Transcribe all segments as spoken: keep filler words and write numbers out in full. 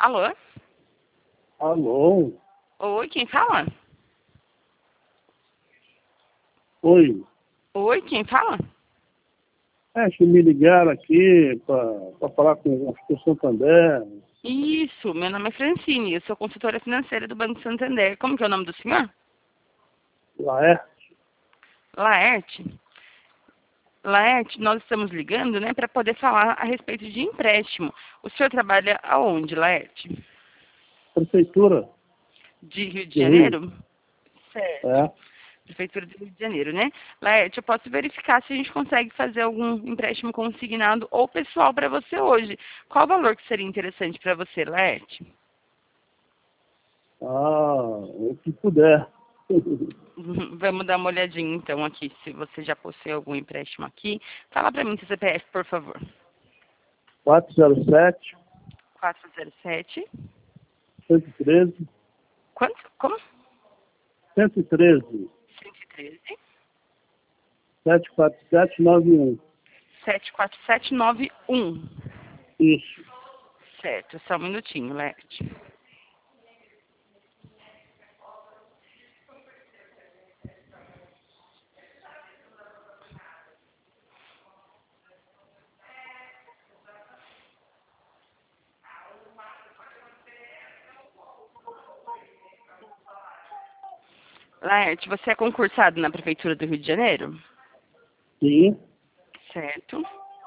Alô? Alô? Oi, quem fala? Oi. Oi, quem fala? É, que me ligaram aqui para falar com o Santander. Isso, meu nome é Francine, eu sou consultora financeira do Banco Santander. Como que é o nome do senhor? Laerte. Laerte. Laerte, nós estamos ligando, né, para poder falar a respeito de empréstimo. O senhor trabalha aonde, Laerte? Prefeitura De Rio de do Rio. Janeiro? Certo. É. Prefeitura do Rio de Janeiro, né? Laerte, eu posso verificar se a gente consegue fazer algum empréstimo consignado ou pessoal para você hoje. Qual o valor que seria interessante para você, Laerte? Ah, o que puder. Vamos dar uma olhadinha então aqui, se você já possui algum empréstimo aqui. Fala para mim seu C P F, por favor. quatro zero sete, quatro zero sete. cento e treze, Quanto? Como? cento e treze, cento e treze. sete quatro sete nove um. sete quatro sete nove um. Isso. Certo, só um minutinho, Laerte. Laerte, você é concursado na Prefeitura do Rio de Janeiro? Sim. Certo.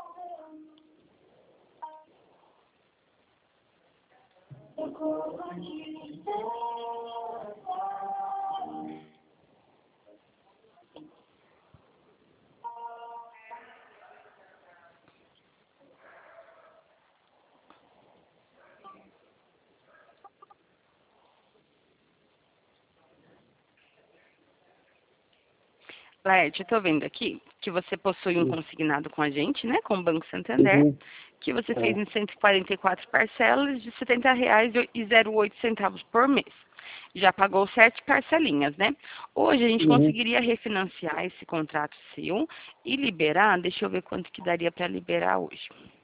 Laerte, eu estou vendo aqui que você possui um consignado com a gente, né, com o Banco Santander, Uhum. que você fez É. em cento e quarenta e quatro parcelas de setenta reais e zero oito centavos por mês. Já pagou sete parcelinhas, né? Hoje a gente Uhum. conseguiria refinanciar esse contrato seu e liberar, deixa eu ver quanto que daria para liberar hoje.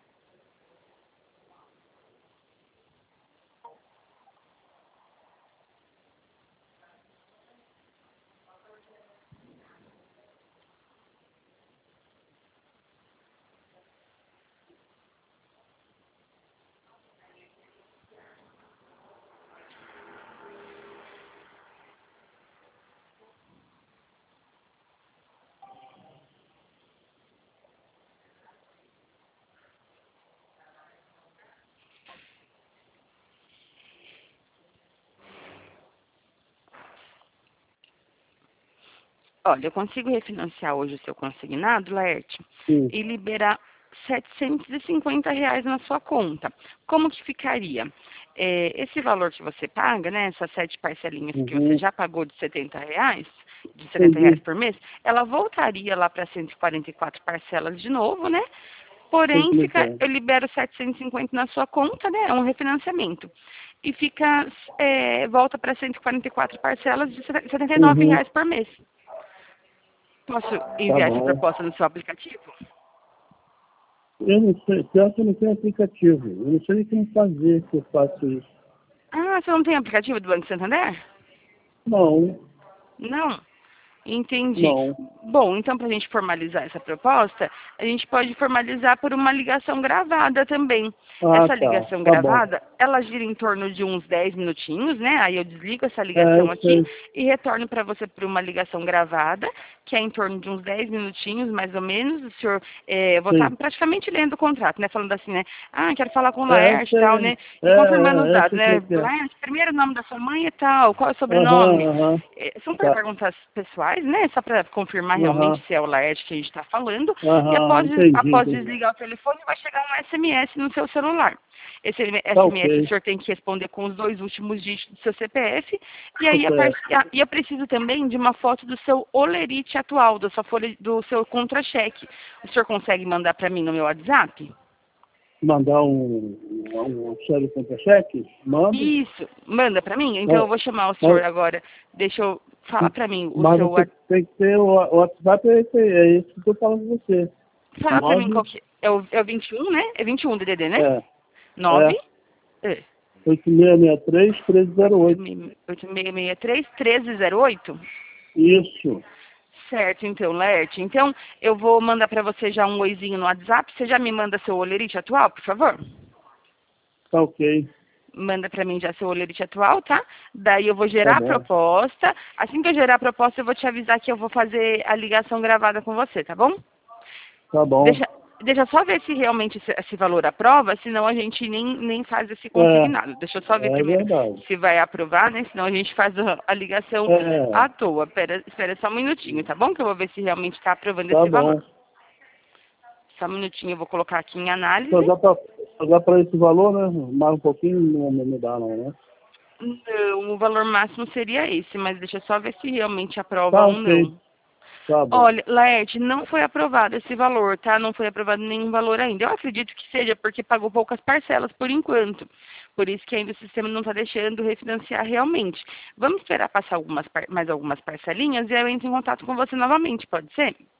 Olha, eu consigo refinanciar hoje o seu consignado, Laerte, Sim. e liberar setecentos e cinquenta reais na sua conta. Como que ficaria? É, esse valor que você paga, né, essas sete parcelinhas que você Uhum. já pagou de setenta reais, de setenta reais Entendi. por mês, ela voltaria lá para cento e quarenta e quatro parcelas de novo, né? Porém, fica, Entendi. eu libero setecentos e cinquenta na sua conta, né? É um refinanciamento. E fica, é, volta para cento e quarenta e quatro parcelas de setenta e nove Uhum. reais por mês. Posso Tá enviar essa bom. proposta no seu aplicativo? Eu não sei, pior que eu não tenho aplicativo. Eu não sei nem como fazer que eu faço isso. Ah, você não tem aplicativo do Banco Santander? Não, Não. Entendi. não. Bom, então para a gente formalizar essa proposta, a gente pode formalizar por uma ligação gravada também. Ah, Essa tá. ligação Tá bom. gravada, ela gira em torno de uns dez minutinhos, né? Aí eu desligo essa É, ligação eu aqui sei. e retorno para você por uma ligação gravada, que é em torno de uns dez minutinhos, mais ou menos. O senhor, eh, eu vou estar Sim. praticamente lendo o contrato, né? Falando assim, né? Ah, quero falar com o É, eu Laerte e tal, sei. né? É, E confirmando os é, eu dados, sei como né? é que é. Laerte, primeiro nome da sua mãe e tal, qual é o Aham, sobrenome? aham. Eh, São Tá. perguntas pessoais, né? Só para confirmar realmente Aham, se é o Laerte que a gente está falando. E aham. após, Entendi, após entendi. desligar o telefone, vai chegar um S M S no seu celular. Esse Tá S M S o ok. senhor tem que responder com os dois últimos dígitos do seu C P F. E C aí a P par- F. e a- e eu preciso também de uma foto do seu olerite atual, da sua folha, do seu contra-cheque. O senhor consegue mandar para mim no meu WhatsApp? Mandar um, um, um sério contra-cheque? Mando. Isso, manda para mim? Então eu Mas, vou chamar o senhor mas, agora. Deixa eu falar para mim o mas seu você WhatsApp. tem que ter o, o WhatsApp, é esse, é esse que eu tô falando com você. Fala para mim qual Nove, que é o, é o vinte e um, né? É vinte e um D D D, né? é, Nove. é, É. oito seis seis três, um três zero oito. oito seis seis três, um três zero oito? Isso. Certo, então, Laerte. Então, eu vou mandar para você já um oizinho no WhatsApp. Você já me manda seu olerite atual, por favor? Tá ok. Manda para mim já seu olerite atual, tá? Daí eu vou gerar Tá a bom. proposta. Assim que eu gerar a proposta, eu vou te avisar que eu vou fazer a ligação gravada com você, tá bom? Tá bom. Deixa, deixa eu só ver se realmente esse, esse valor aprova, senão a gente nem, nem faz esse consignado. É, Deixa eu só ver é primeiro verdade. se vai aprovar, né? Senão a gente faz a, a ligação É, à toa. Pera, espera só um minutinho, tá bom? Que eu vou ver se realmente está aprovando tá esse bom. valor. Só um minutinho, eu vou colocar aqui em análise. Só dá pra, só dá pra esse valor, né? Mais um pouquinho não, não me dá não, né? Não, o valor máximo seria esse, mas deixa eu só ver se realmente aprova Tá ou ok. não. Tá bom. Olha, Laerte, não foi aprovado esse valor, tá? Não foi aprovado nenhum valor ainda. Eu acredito que seja porque pagou poucas parcelas por enquanto. Por isso que ainda o sistema não está deixando refinanciar realmente. Vamos esperar passar algumas, par- mais algumas parcelinhas e eu entro em contato com você novamente, pode ser?